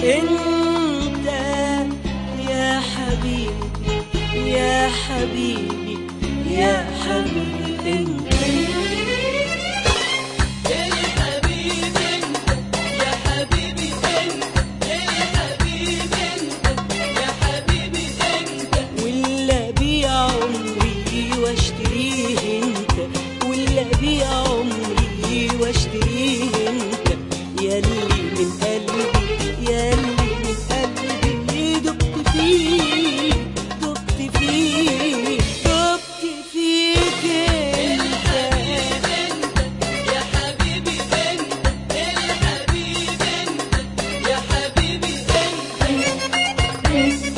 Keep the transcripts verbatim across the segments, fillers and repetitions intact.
انت يا حبيبي يا حبيبي يا حبيبي انت واشتريه انت واللي ابيع عمري واشتريه انت ياللي من قلبي ياللي من قلبي دقت فيه دقت فيه دقت فيك انت يا حبيبي انت الحبيب انت يا حبيبي انت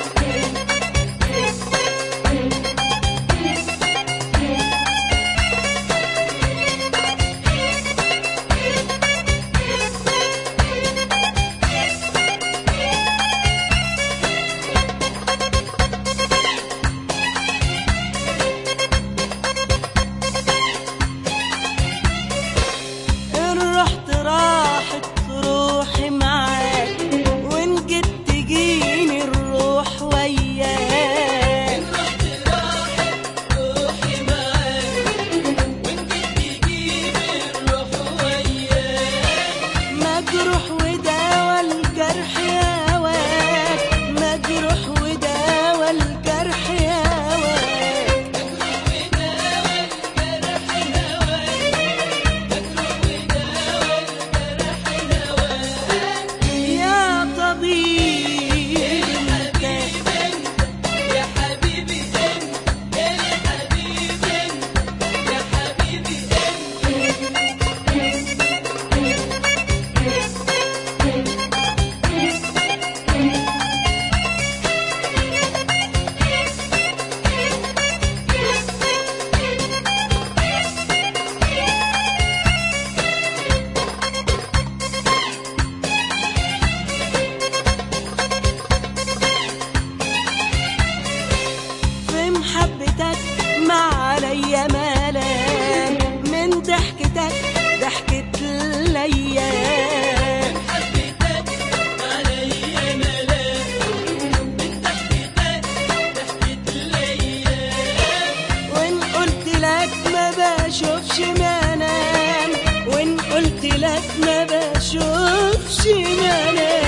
عليا ملام من ضحكتك ضحكة الايام حبيتك عليا ملام من ضحكتك ضحكة الايام وان قلت لك ما بشوفش منام وان قلت لك ما بشوفش منام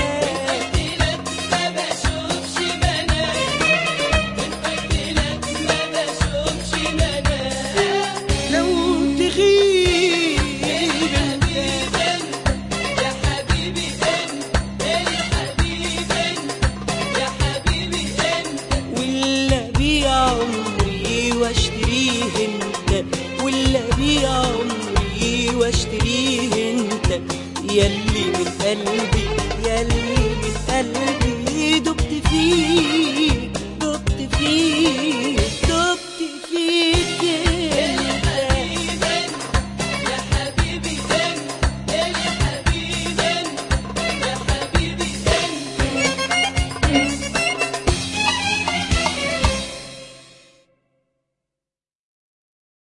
واشتريه انت واللي ابيع عمري واشتريه انت ياللي من قلبي ياللي من قلبي دقت فيه